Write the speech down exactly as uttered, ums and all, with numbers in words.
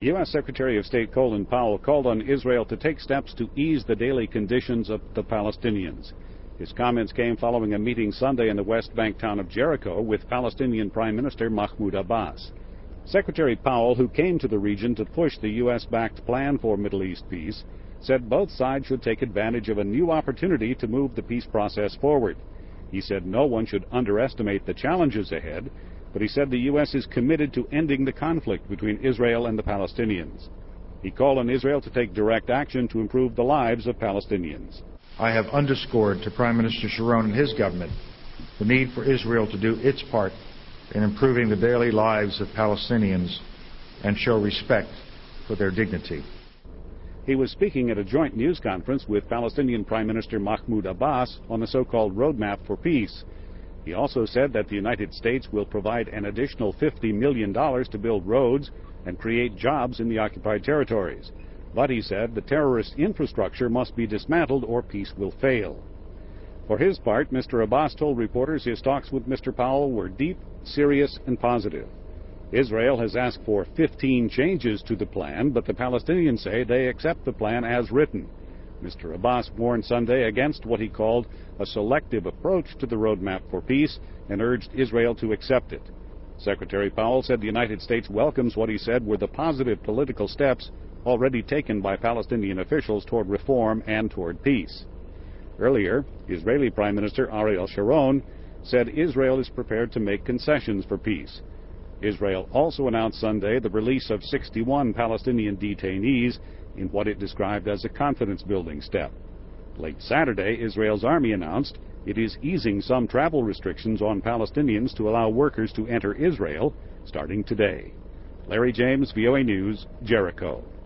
U S Secretary of State Colin Powell called on Israel to take steps to ease the daily conditions of the Palestinians. His comments came following a meeting Sunday in the West Bank town of Jericho with Palestinian Prime Minister Mahmoud Abbas. Secretary Powell, who came to the region to push the U S-backed plan for Middle East peace, said both sides should take advantage of a new opportunity to move the peace process forward. He said no one should underestimate the challenges ahead, but he said the U S is committed to ending the conflict between Israel and the Palestinians. He called on Israel to take direct action to improve the lives of Palestinians. I have underscored to Prime Minister Sharon and his government the need for Israel to do its part in improving the daily lives of Palestinians and show respect for their dignity. He was speaking at a joint news conference with Palestinian Prime Minister Mahmoud Abbas on the so-called Roadmap for Peace. He also said that the United States will provide an additional fifty million dollars to build roads and create jobs in the occupied territories. But he said the terrorist infrastructure must be dismantled or peace will fail. For his part, Mister Abbas told reporters his talks with Mister Powell were deep, serious, and positive. Israel has asked for fifteen changes to the plan, but the Palestinians say they accept the plan as written. Mister Abbas warned Sunday against what he called a selective approach to the Roadmap for Peace and urged Israel to accept it. Secretary Powell said the United States welcomes what he said were the positive political steps already taken by Palestinian officials toward reform and toward peace. Earlier, Israeli Prime Minister Ariel Sharon said Israel is prepared to make concessions for peace. Israel also announced Sunday the release of sixty-one Palestinian detainees in what it described as a confidence-building step. Late Saturday, Israel's army announced it is easing some travel restrictions on Palestinians to allow workers to enter Israel starting today. Larry James, V O A News, Jericho.